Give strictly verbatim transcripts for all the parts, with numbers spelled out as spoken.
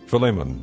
Philemon.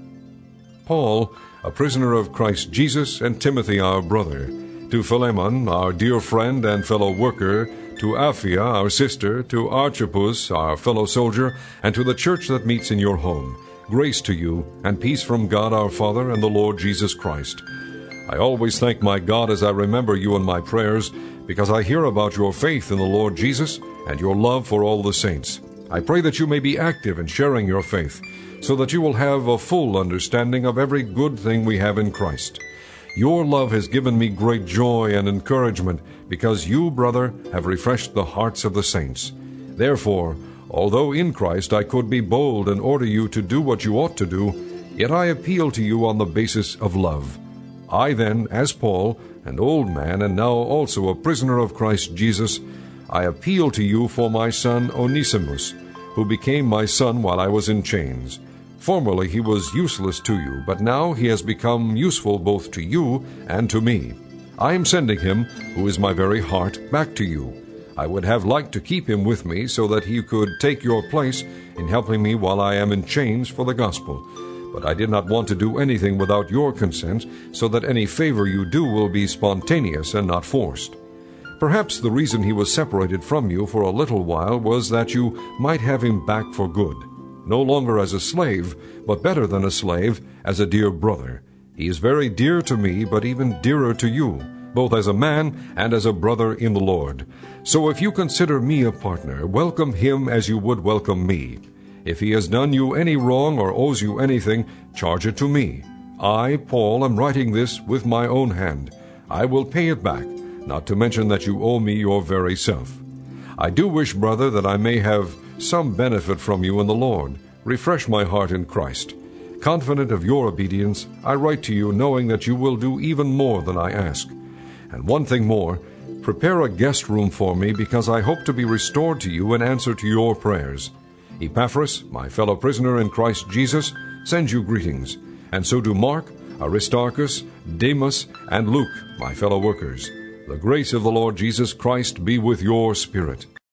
Paul, a prisoner of Christ Jesus, and Timothy our brother, to Philemon, our dear friend and fellow worker, to Apphia, our sister, to Archippus, our fellow soldier, and to the church that meets in your home, grace to you, and peace from God our Father and the Lord Jesus Christ. I always thank my God as I remember you in my prayers, because I hear about your faith in the Lord Jesus and your love for all the saints. I pray that you may be active in sharing your faith, so that you will have a full understanding of every good thing we have in Christ. Your love has given me great joy and encouragement, because you, brother, have refreshed the hearts of the saints. Therefore, although in Christ I could be bold and order you to do what you ought to do, yet I appeal to you on the basis of love. I then, as Paul, an old man and now also a prisoner of Christ Jesus, I appeal to you for my son Onesimus, who became my son while I was in chains. Formerly he was useless to you, but now he has become useful both to you and to me. I am sending him, who is my very heart, back to you. I would have liked to keep him with me, so that he could take your place in helping me while I am in chains for the gospel. But I did not want to do anything without your consent, so that any favor you do will be spontaneous and not forced. Perhaps the reason he was separated from you for a little while was that you might have him back for good. No longer as a slave, but better than a slave, as a dear brother. He is very dear to me, but even dearer to you, both as a man and as a brother in the Lord. So if you consider me a partner, welcome him as you would welcome me. If he has done you any wrong or owes you anything, charge it to me. I, Paul, am writing this with my own hand. I will pay it back, not to mention that you owe me your very self. I do wish, brother, that I may have some benefit from you in the Lord. Refresh my heart in Christ. Confident of your obedience, I write to you knowing that you will do even more than I ask. And one thing more, prepare a guest room for me, because I hope to be restored to you in answer to your prayers. Epaphras, my fellow prisoner in Christ Jesus, sends you greetings, and so do Mark, Aristarchus, Demas, and Luke, my fellow workers. The grace of the Lord Jesus Christ be with your spirit.